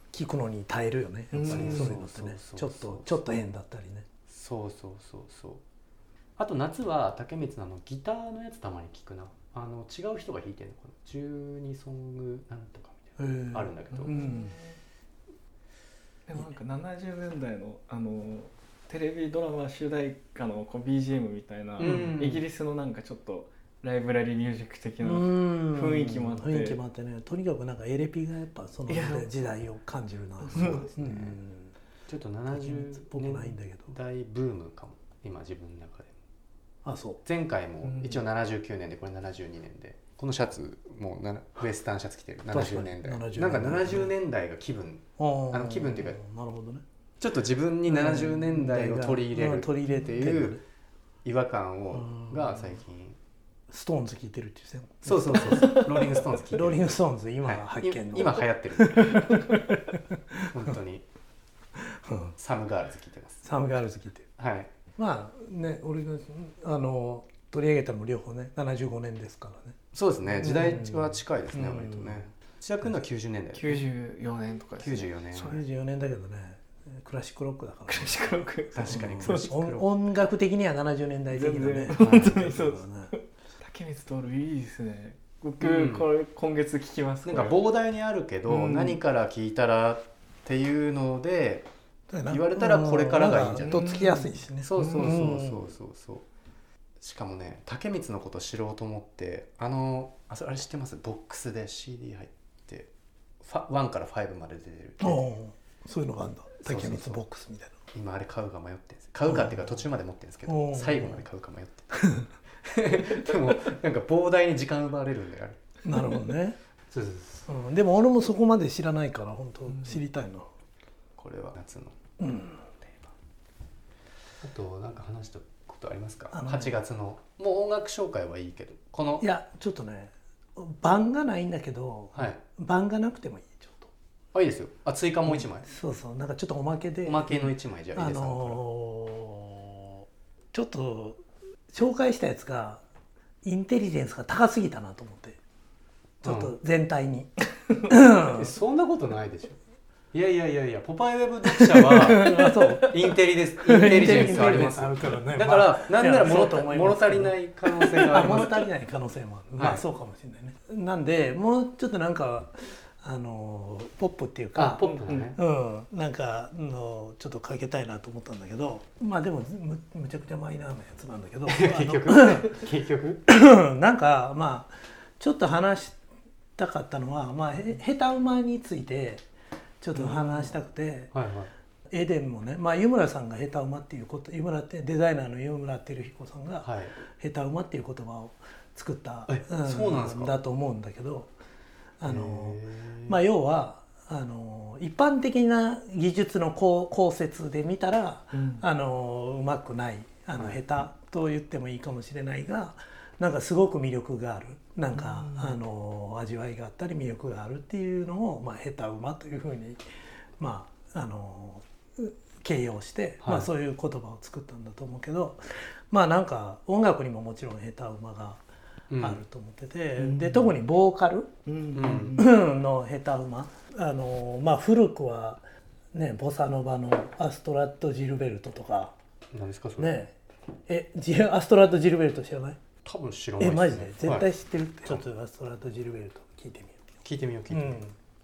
聞くのに耐えるよねやっぱりそういうのってねちょっとちょっと変だったりねそうそうそうそうあと夏は竹光のあのギターのやつたまに聞くなあの違う人が弾いてるのかなじゅうにソングなんとかみたいなあるんだけど、うん、 でもなんかななじゅうねんだいのあのテレビドラマ主題歌のこう ビージーエム みたいな、うん、イギリスのなんかちょっとライブラリーミュージック的な雰囲気もあって雰囲気もあってねとにかくなんかエレピがやっぱその時代を感じるなそうですね、うん、 ちょっとななじゅうねんだいブームかも今自分の中であそう前回も一応ななじゅうきゅうねんでこれななじゅうにねんでこのシャツもうウエスタンシャツ着てるななじゅうねんだいなんかななじゅうねんだいが気分あの気分っていうかなるほどねちょっと自分にななじゅうねんだいを取り入れるっていう違和感をが最近ストーンズ聴いてるって言ってたよそうそうそうローリングストーンズ聴いてるローリングストーンズ今発見の、 はい、今流行ってる本当に、うん、サムガールズ聴いてますサムガールズ聴いてるはいまあね俺があの取り上げたのも両方ねななじゅうごねんですからねそうですね時代は近いですね、うん、割とね千葉君のはきゅうじゅうねんだよねきゅうじゅうよねんとかですねきゅうじゅうよねんきゅうじゅうよねんだけどねクラシックロックだから、ね、 クラシックロック確かにクラシックロック音楽的にはななじゅうねんだい的なね本当にそうです竹光徹いいですね僕、うん、これ今月聞きますなんか膨大にあるけど、うん、何から聞いたらっていうので言われたらこれからがいいんじゃないとっつきやすいしねそうそうそうそうそうそうしかもね竹光のこと知ろうと思ってあのあれ知ってますボックスで シーディー 入っていちからごまで出てるそういうのがあるんだ竹光ボックスみたいな今あれ買うか迷ってるんです買うかっていうか途中まで持ってるんですけど最後まで買うか迷ってでもなんか膨大に時間奪われるんであれなるほどねそうそうそう、 うん、でも俺もそこまで知らないから本当知りたいな、うん、 これは夏のうん、 あとなんか話したことありますか、ね、はちがつのもう音楽紹介はいいけどこのいやちょっとね版がないんだけど、はい、版がなくてもいいちょっとあいいですよあ追加もういちまい、うん、 そうそうなんかちょっとおまけでおまけのいちまいじゃあいいですか、あのー、ちょっと紹介したやつがインテリジェンスが高すぎたなと思ってちょっと全体に、 うん、そんなことないでしょいやいやいやいやポパイウェブ読者はインテリですインテリジェンスありますだから、ね、だから、まあ、なんなら物足りない可能性があります物足りない可能性もある、はい、まあそうかもしれないねなんでもうちょっとなんかあのポップっていうかポップだね、 うん、なんかのちょっとかけたいなと思ったんだけどまあでも む, むちゃくちゃマイナーなやつなんだけど結局結局なんかまあちょっと話したかったのはまあヘタウマについてちょっと話したくて、うんはいはい、エデンもね、まあ、湯村さんがヘタウマっていうこと湯村ってデザイナーの湯村照彦さんが、はい、ヘタウマっていう言葉を作った、 うん、そうなんですかだと思うんだけどあの、まあ、要はあの一般的な技術の考説で見たら、うん、あのうまくないあの、はい、下手と言ってもいいかもしれないがなんかすごく魅力があるなんか、うん、あの味わいがあったり魅力があるっていうのを、まあ、ヘタウマというふうに、まあ、あの形容して、はいまあ、そういう言葉を作ったんだと思うけどまあなんか音楽にももちろんヘタウマがあると思ってて、うん、で特にボーカルのヘタウマあの、まあ、古くは、ね、ボサノバのアストラッド・ジルベルトとか何ですかそれ、 ね、えアストラッド・ジルベルト知らない多分知らないですね。えマジで絶対知ってるって、はい、ちょっとアストラッド・ジルベルト聞いてみよう聞いてみよう聞いてみよう、うん、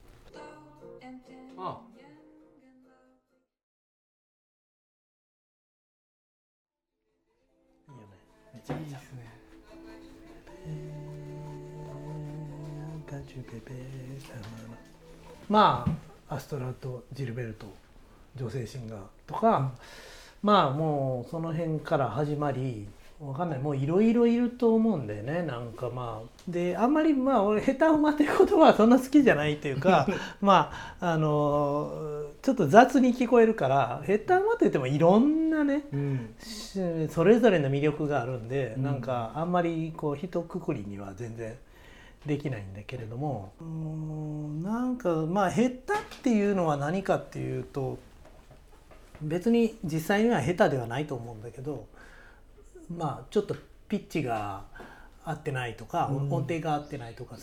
あいいよねめっちゃいいですねまあアストラッド・ジルベルト女性シンガーとか、うん、まあもうその辺から始まりわかんないもういろいろいると思うんだよねなんかまあであんまりまあ俺ヘタウマっていう言葉はそんな好きじゃないというかまああのちょっと雑に聞こえるからヘタウマって言ってもいろんなね、うん、それぞれの魅力があるんで、うん、なんかあんまりこう一括りには全然できないんだけれどもうーんなんかまあ下手っていうのは何かっていうと別に実際には下手ではないと思うんだけどまあちょっとピッチが合ってないとか、うん、音程が合ってないとかさ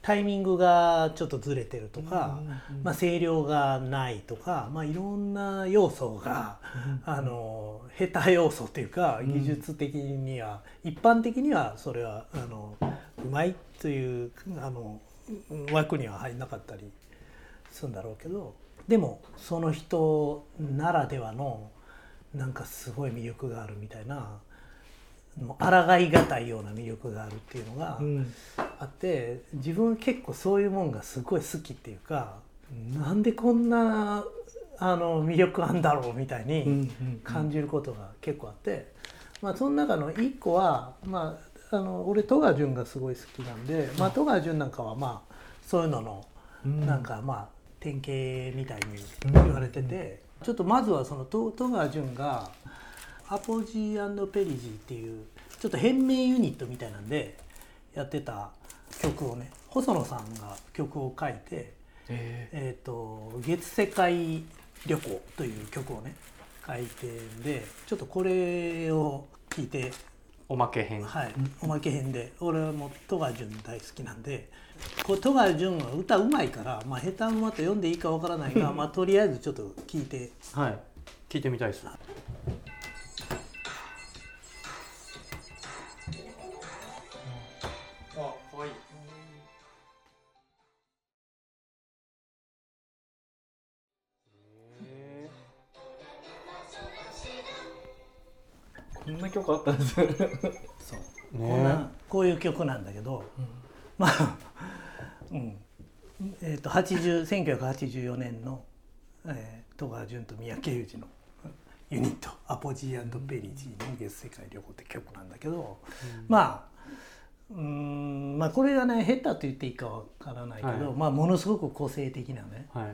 タイミングがちょっとずれてるとか、うんうん、まあ、声量がないとか、まあ、いろんな要素が、うん、あの下手要素っていうか、うん、技術的には一般的にはそれはあのうまいというあの枠には入んなかったりするんだろうけど、でもその人ならではのなんかすごい魅力があるみたいな、もう抗いがたいような魅力があるっていうのがあって、うん、自分結構そういうもんがすごい好きっていうか、なんでこんなあの魅力あんだろうみたいに感じることが結構あって、まあその中の一個は、まあ、あの俺戸川純がすごい好きなんで、まあ、戸川純なんかはまあそういうののなんかまあ典型みたいに言われてて、ちょっとまずはその戸川純がアポジー&ペリジーっていうちょっと変名ユニットみたいなんでやってた曲をね、細野さんが曲を書いて、えーえーと月世界旅行という曲をね書いてんで、ちょっとこれを聞いて、 おまけ編、 はい、おまけ編で、俺はもう戸川純大好きなんで、これ戸川純は歌うまいから、まあ、下手馬と読んでいいかわからないが、まあ、とりあえずちょっと聞いて、 はい、聞いてみたいです。 こんな曲あったんですよね。そう、 ね、こんなこういう曲なんだけど、うん、まあ、うんえー、とはちじゅうせんきゅうひゃくはちじゅうよねんの、えー、戸川純と三宅裕司のユニットアポジー&ペリジーの月世界旅行って曲なんだけど、うん、まあうーんまあこれがね下手と言っていいかわからないけど、はい、まあものすごく個性的なね、はい、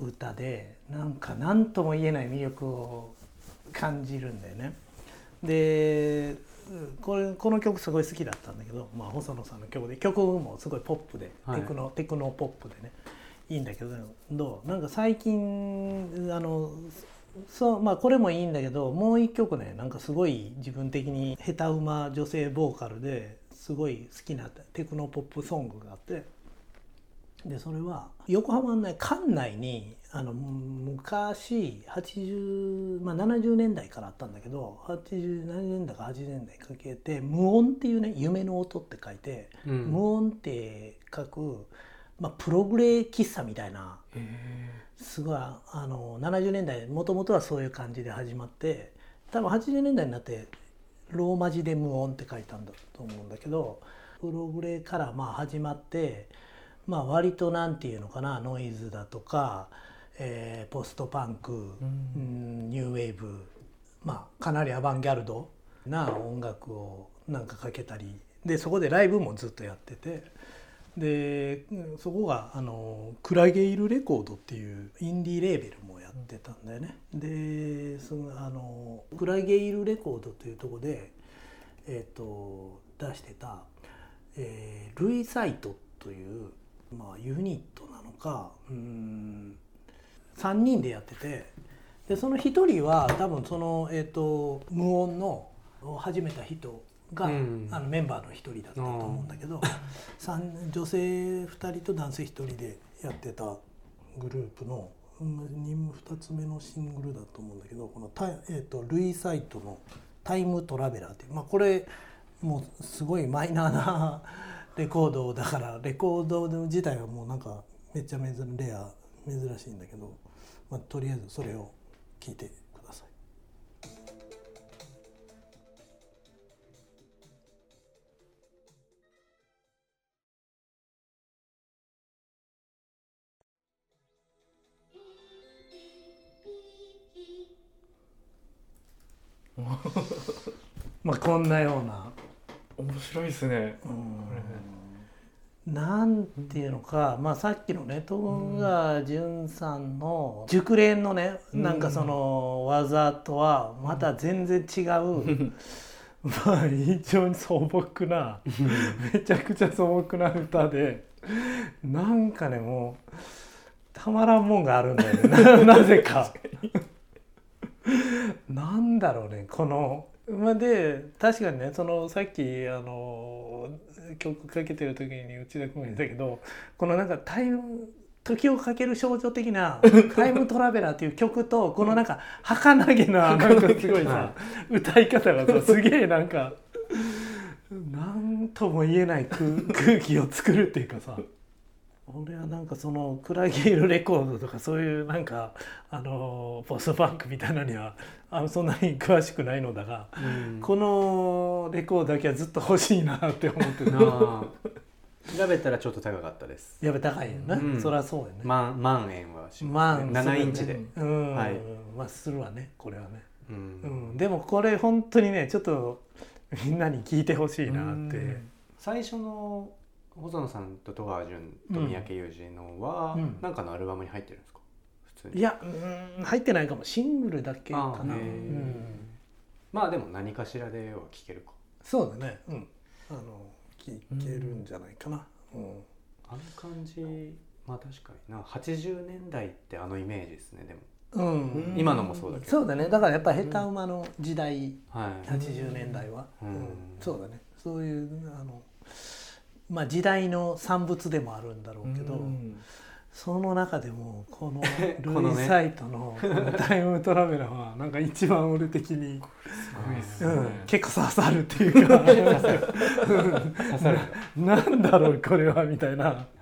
歌でなんか何とも言えない魅力を感じるんだよね。でこれこの曲すごい好きだったんだけど、まあ、細野さんの曲で曲もすごいポップで、はい、テクノテクノポップでねいいんだけど、どうなんか最近あのそうまあこれもいいんだけど、もう一曲ねなんかすごい自分的に下手馬女性ボーカルですごい好きなテクノポップソングがあって、でそれは横浜のね館内にあの昔はちじゅう、まあ、ななじゅうねんだいからあったんだけど、はちじゅうななじゅうねんだいかはちじゅうねんだいかけて無音っていうね、夢の音って書いて、うん、無音って書く、まあ、プログレ喫茶みたいな、すごいあのななじゅうねんだいもともとはそういう感じで始まって、多分はちじゅうねんだいになってローマ字で無音って書いたんだと思うんだけど、プログレからまあ始まって、まあ割となんていうのかな、ノイズだとか、えー、ポストパンク、うん、ニューウェーブ、まあかなりアバンギャルドな音楽をなんかかけたりで、そこでライブもずっとやってて、でそこがあのクラゲイルレコードっていうインディーレーベルもやってたんだよね。でそのあのクラゲイルレコードというところで、えー、と出してた、えー、ルイサイトという、まあ、ユニットなのか、うーんさんにんでやってて、でそのひとりは多分その、えー、と無音の始めた人が、うん、あのメンバーのひとりだったと思うんだけど、女性ふたりと男性ひとりでやってたグループのふたつめのシングルだと思うんだけど、このタイ、えー、とルイサイトのタイムトラベラーっていう、まあ、これもうすごいマイナーなレコードだから、レコード自体はもうなんかめっちゃ珍レア珍しいんだけど、まあ、とりあえずそれを聞いてください。まあこんなような面白いですね。うん、これねなんていうのか、まあ、さっきのね戸川純さんの熟練のね、うん、なんかその技とはまた全然違う、うん、まあ非常に素朴なめちゃくちゃ素朴な歌で、なんかねもうたまらんもんがあるんだよねな, なぜかなんだろうねこの。で確かにね、そのさっきあの曲かけてる時に内田君が言ったけど、このなんかタイム時をかける少女的なタイムトラベラーっていう曲とこのなんか儚げななんかすごいさ歌い方がさすげえなんかなんとも言えない 空, 空気を作るっていうかさ、俺はなんかそのクラゲールレコードとかそういうなんかあのポストバンクみたいなのにはあそんなに詳しくないのだが、うん、このレコードだけはずっと欲しいなって思ってた。 調べたらちょっと高かったです。 やっぱ高いよね、うん、そりゃそうよね。 万万円はします、 ね、ななインチで、 うん、はい、まあするわねこれはね、うんうんうん、でもこれ本当にねちょっとみんなに聞いてほしいなって。 最初の細野さんと戸川純と三宅裕司のは何、うん、かのアルバムに入ってるんですか？普通に。 いや、うん、入ってないかも。シングルだけかな、うん、 まあでも何かしらでは聴けるか。 そうだね、うん、あの聴けるんじゃないかな、うんうん、 あの感じ、まあ確かになはちじゅうねんだいってあのイメージですね。でもうん、 今のもそうだけど。 そうだね。だからやっぱり下手馬の時代、うん、はちじゅうねんだいは、 うんうん、 そうだね。そういうあのまあ時代の産物でもあるんだろうけど、うん、その中でもこのルイサイトのタイムトラベラーはなんか一番俺的にすごいですね、 うん、結構刺さるっていうか刺さるなんだろうこれはみたいな、はい、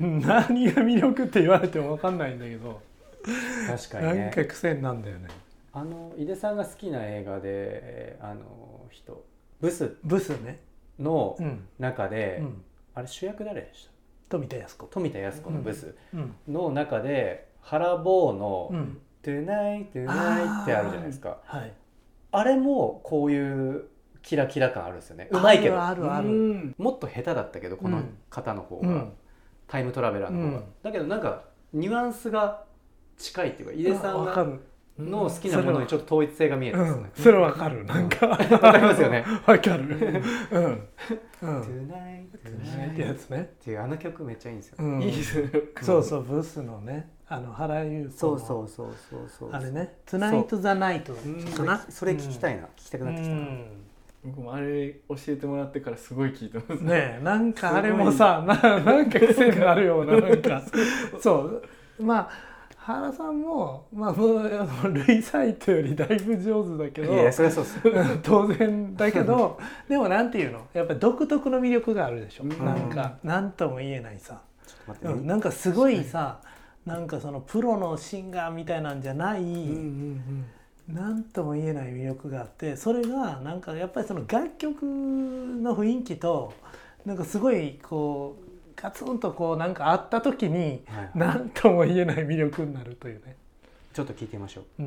何が魅力って言われても分かんないんだけど確かにね、 なんか癖なんだよね。 あの井出さんが好きな映画であの人ブスブスねの中で、うん、あれ主役誰でした？ 富田靖子。 富田靖子のブスの中で、うん、原坊の、うん、トゥナイトゥナイってあるじゃないですか。あ,、はい、あれもこういうキラキラ感あるんですよね。うまいけどあるあるある、うん、 もっと下手だったけどこの方の方が、うん、タイムトラベラーの方が、うん、だけどなんかニュアンスが近いっていうか井出さんがの好きなものにちょっっと統一性が見えるんですね、 うん、それわかる。なんかわかりますよね。 わかる。うん。うん。 トゥナイトゥナイってやつね。 っていうあの曲めっちゃいいんですよ。 うん、いいですね。そうそうブスのね、あの原由子の。 そうそうそうそうそう。 あれね、トゥナイトザナイトかな。 それ聞きたいな、聞きたくなってきた。 僕もあれ教えてもらってからすごい聞いてますね。なんかあれもさ、ななんか癖になるようななんかそうまあ。原さんも、まあ、もうルイサイトよりだいぶ上手だけど、 いやそれはそうです当然だけどでもなんていうのやっぱり独特の魅力があるでしょ、うん、なんか何とも言えないさ、うん、なんかすごいさなんかそのプロのシンガーみたいなんじゃない、うんうんうん、なんとも言えない魅力があって、それがなんかやっぱりその楽曲の雰囲気となんかすごいこうガツンとこうなんか会った時に何とも言えない魅力になるというね。 ちょっと聞いてみましょう、うん、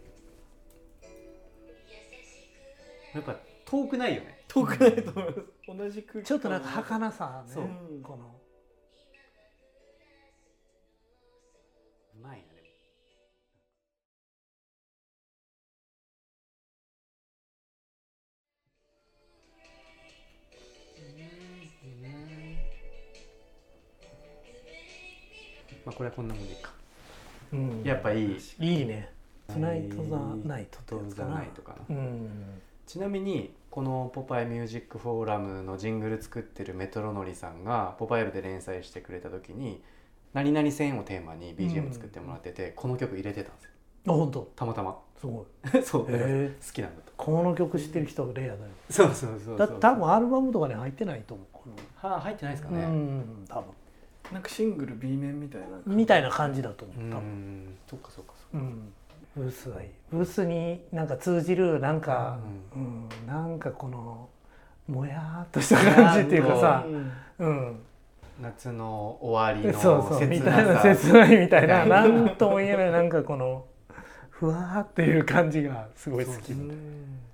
やっぱ遠くないよね。 遠くないと思います、うん、同じ空気ちょっとなんか儚さね。そう、うん、このうまいな。でもまあこれはこんなもんでいいか、うん、やっぱいいいいね。トゥナイトザナイトとザナイトかな、うん、ちなみにこのポパイミュージックフォーラムのジングル作ってるメトロノリさんがポパイブで連載してくれた時に何々線をテーマに ビージーエム 作ってもらってて、うん、この曲入れてたんですよ。 あ、本当。 たまたますごいそうだから好きなんだと。 この曲知ってる人レアだよ。 そうそうそうそう。 だ多分アルバムとかに入ってないと思う。 はあ、入ってないですかね。うん、 多分。 なんかシングル B 面みたいなみたいな感じだと思う。多分。 そっかそっかそっか。うん。 ブースがいい。ブースになんか通じるなんか、うん、うん、なんかこのもやっとした感じっていうかさ、うん。 夏の終わりのそうそうみたいな切ないみたいななんとも言えないなんかこのふわーっていう感じがすごい好きみたいな。確かに確か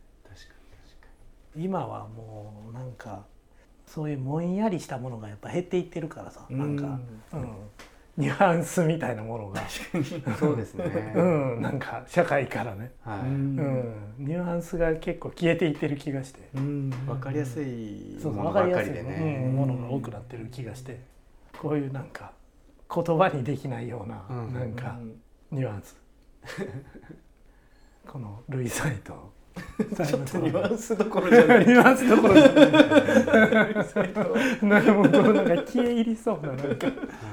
に。今はもうなんかそういうもんやりしたものがやっぱ減っていってるからさ、なんか、うん、ニュアンスみたいなものがそうですね、 うん、なんか社会からね、はい、うん、ニュアンスが結構消えていってる気がして、 うん、分かりやすいものばかりでね、 うん、ものが多くなってる気がして、こういうなんか言葉にできないような、うん、なんかニュアンスこの類サイトちょっとニュアンスどころじゃないニュアンスどころじゃないなんかもうなんか消え入りそうななんか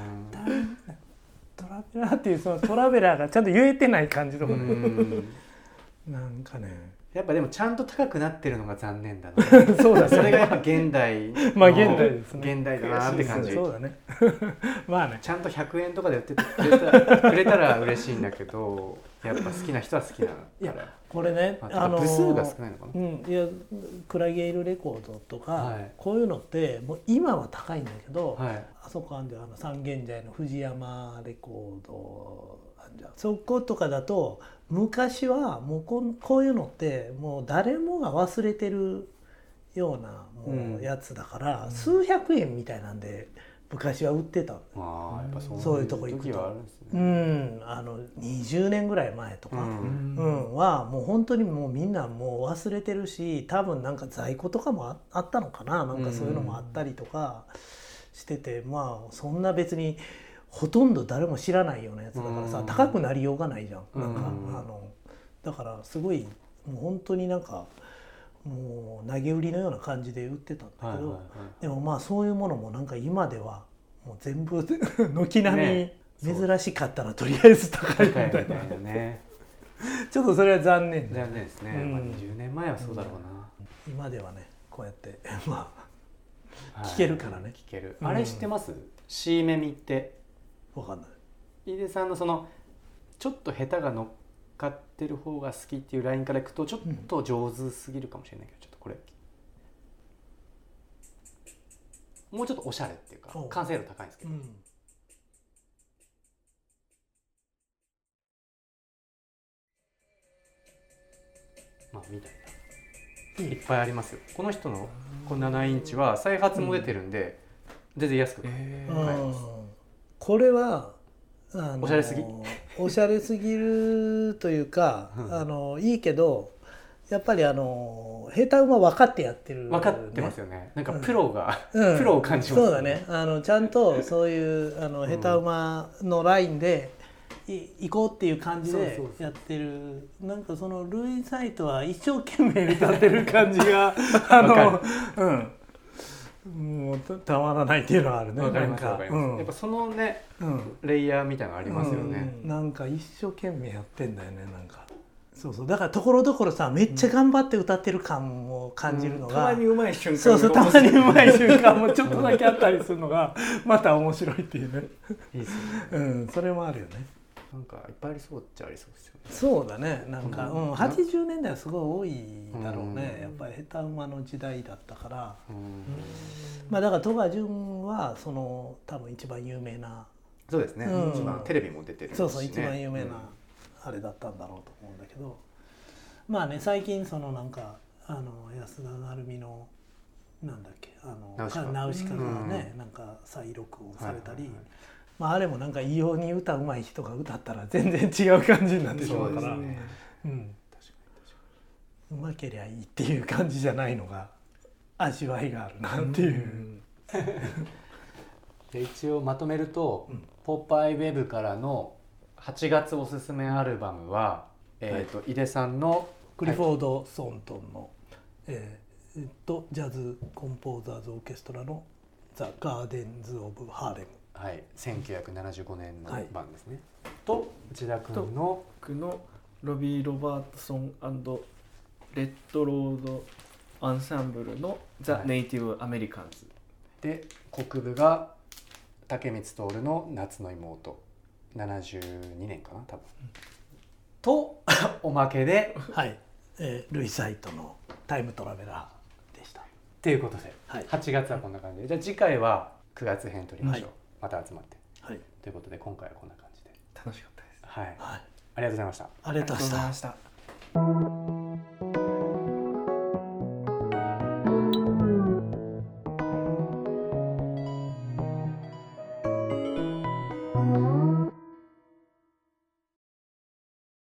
トラベラーっていうそのトラベラーがちゃんと言えてない感じとかねなんかねやっぱでもちゃんと高くなってるのが残念だなそうだねそれがやっぱ現代まあ現代ですね現代だなって感じそうだねまあねちゃんとひゃくえんとかで売っててくれたくれたら嬉しいんだけどやっぱ好きな人は好きなからいやこれねあの部数が少ないのかな、 うん、いやクラゲイルレコードとか、はい、こういうのってもう今は高いんだけど、はい、あそこあんであの三軒茶屋の藤山レコードあんじゃんそことかだと昔はもうこう、こういうのってもう誰もが忘れてるようなもうやつだから、うん、数百円みたいなんで昔は売ってた、 あやっぱ そう、 そういうとこ行くと、 あるんですね、 うん、あのにじゅうねんぐらい前とか、うんうん、はもう本当にもうみんなもう忘れてるし多分なんか在庫とかも あ, あったのかななんかそういうのもあったりとかしてて、まあそんな別にほとんど誰も知らないようなやつだからさ、高くなりようがないじゃん、なんか、あのだからすごいもう本当になんかもう投げ売りのような感じで売ってたんだけど、はいはいはい、でもまあそういうものもなんか今ではもう全部軒並み珍しかったらとりあえず高いみたいな、ね、ちょっとそれは残念残念ですね、うんまあ、にじゅうねんまえはそうだろうな、 うん、今ではねこうやってまあ聞けるからね、はい、 聞ける、うん、あれ知ってます？シーメミってわかんない。 井出さんのそのちょっと下手が乗っかってる方が好きっていうラインからいくとちょっと上手すぎるかもしれないけど、ちょっとこれもうちょっとおしゃれっていうか完成度高いんですけど、うん、まあみたいないっぱいありますよ。この人のこのななインチは再発も出てるんで、うん、全然安く買えます。 これはあのおしゃれすぎおしゃれすぎるというか、うん、あのいいけどやっぱりあの下手馬分かってやってる、ね、 分かってますよね。なんかプロが、うん、プロを感じます、ね、 そうだね。あのちゃんとそういうあの下手馬のラインで行こうっていう感じでやってる。なんかそのルイサイトは一生懸命歌ってる感じがあのうんもうたまらないっていうのはあるね。 わかります、わかります、うん、やっぱそのね、うん、レイヤーみたいなのありますよね、 うん、なんか一生懸命やってんだよね。なんかそうそうだからところどころさめっちゃ頑張って歌ってる感を感じるのが、うん、 たまにうまい瞬間そうそうたまにうまい瞬間もちょっとだけあったりするのがまた面白いっていうね。 いいですね。 うんそれもあるよね。 なんかいっぱいありそうっちゃありそうですよね。 そうだね。なんか、うん、はちじゅうねんだいはすごい多いだろうね、うん、やっぱり下手馬の時代だったから、うんうん、まあだから戸川純はその多分一番有名なそうですね、うん、一番テレビも出てるし、ね、 そうそう一番有名なあれだったんだろうと思うんだけど、うん、まあね最近そのなんかあの安田成美のなんだっけあのナウシカがね、うん、なんか再録音されたり、はいはいはいまあ、あれもなんか異様に歌うまい人が歌ったら全然違う感じになってしまうから、う、ねうん、確かに確かにうまけりゃいいっていう感じじゃないのが味わいがあるなっていう、うん、 で一応まとめると、うん、ポパイウェブからのはちがつおすすめアルバムは、えーとはい、井出さんのクリフォード・ソントンの、はいえー、とジャズコンポーザーズオーケストラのザ・ガーデンズ・オブ・ハーレムはい、せんきゅうひゃくななじゅうごねんの版ですね、はい、と内田君ののロビー・ロバートソン&レッドロード・アンサンブルのザ・ネイティブ・アメリカンズ、 はい、で国部が竹光徹の夏の妹ななじゅうにねんかな多分、うん、とおまけで、 はいえー、ルイサイトのタイムトラベラーでしたということで、はい、はちがつはこんな感じでじゃあ次回はくがつ編取りましょう、はいまた集まって、はい、ということで今回はこんな感じで楽しかったです、 はいはい、ありがとうございました。 ありがとうございました。 うん